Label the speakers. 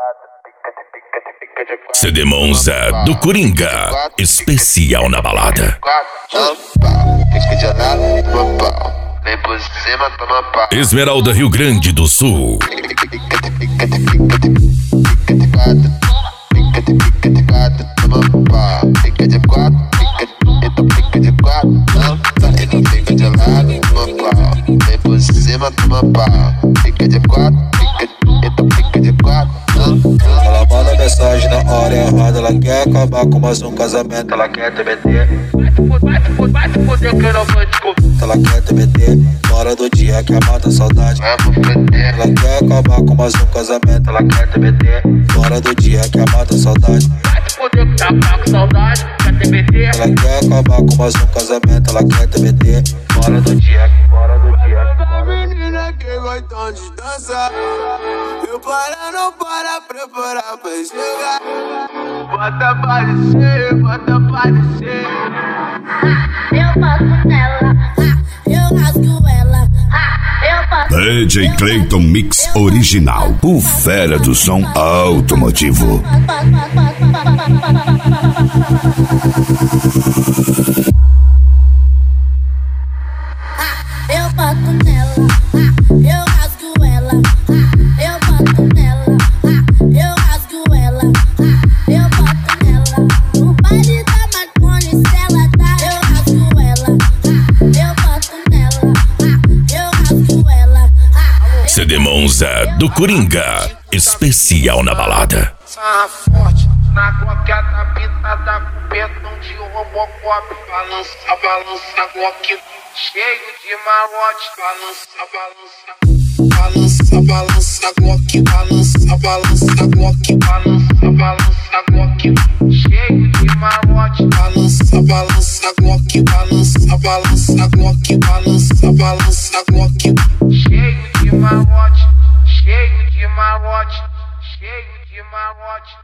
Speaker 1: CD Monza do Coringa, especial na balada. Esmeralda, Rio Grande do Sul.
Speaker 2: Ela manda mensagem na hora errada, ela quer acabar com mais um casamento, ela quer TBT. Vai te foder que eu não vou te comer. Ela quer TBT, hora do dia que mata a saudade. Ela quer acabar com mais um casamento, ela quer TBT. Hora do dia que mata a saudade. Vai te foder que tá com saudade, quer TBT. Ela quer acabar com mais um casamento, ela quer TBT. Hora do dia.
Speaker 3: A menina que gosta de dançar, eu para não para, preparar pra chegar. Bota pra descer, bota pra descer.
Speaker 4: Eu passo nela, eu rasgo ela. Eu passo
Speaker 1: DJ Clayton Mix Original, o fera do som automotivo.
Speaker 4: Eu bato nela, eu rasgo ela. Eu bato nela, eu rasgo ela. Eu bato nela, o baile da Marconi, se ela dá, eu rasgo ela. Eu bato nela, eu rasgo ela.
Speaker 1: CD Monza do Coringa, especial na balada.
Speaker 3: Sarra forte, na gloqueta pintada com perdão de Robocop. Balança, balança, glock cheio de marote. Balança, balança, balança, balança, glock. Balança, balança, glock. Balança, balança, glock cheio de marote. Balança, balança, glock. Balança, balança, glock. Balança, balança, glock cheio de marote. Cheio de marote. Cheio de marote.